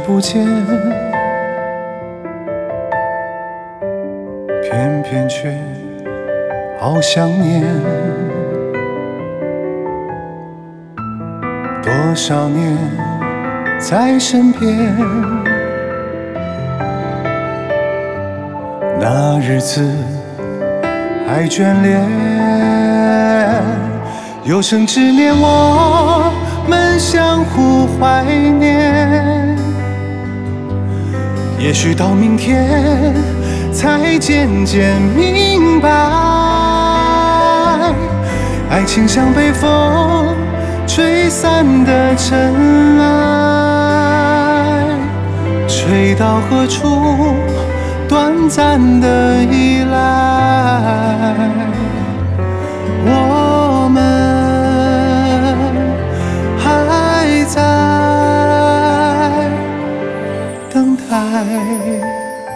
不见，偏偏却好想念。多少年在身边，那日子还眷恋，有生之年我们相互怀念。也许到明天才渐渐明白，爱情像北风吹散的尘埃，吹到何处短暂的依赖，我们还在等待。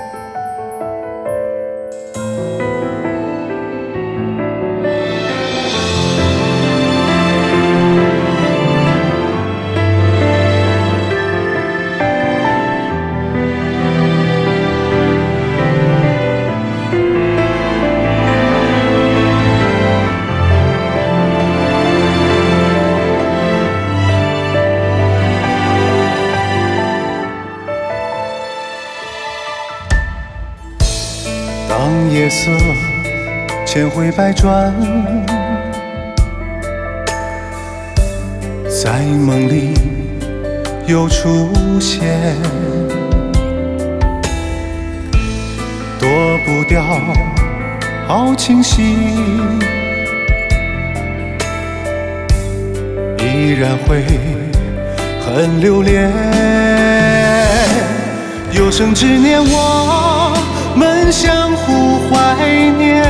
当夜色千回百转，在梦里又出现，躲不掉好清晰，依然会很留恋。有生之年我们相互怀念，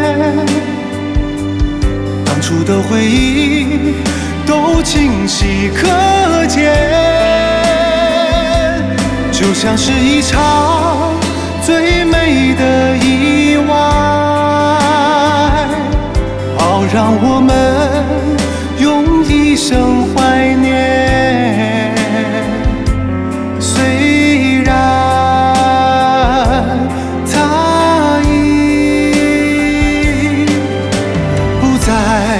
当初的回忆都清晰可见，就像是一场最美的意外，好让我们用一生怀念。虽然他已不在，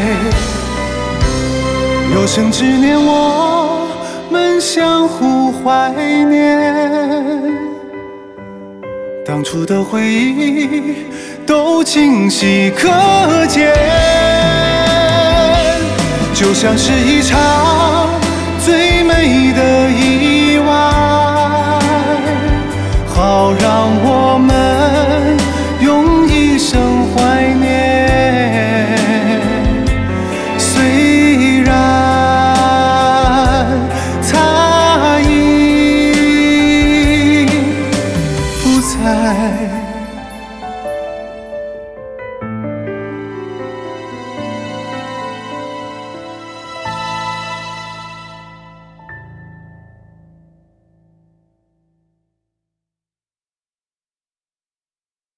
有生之年我们相互怀念，当初的回忆都清晰可见，就像是一场最美的意外，好让我们用一生怀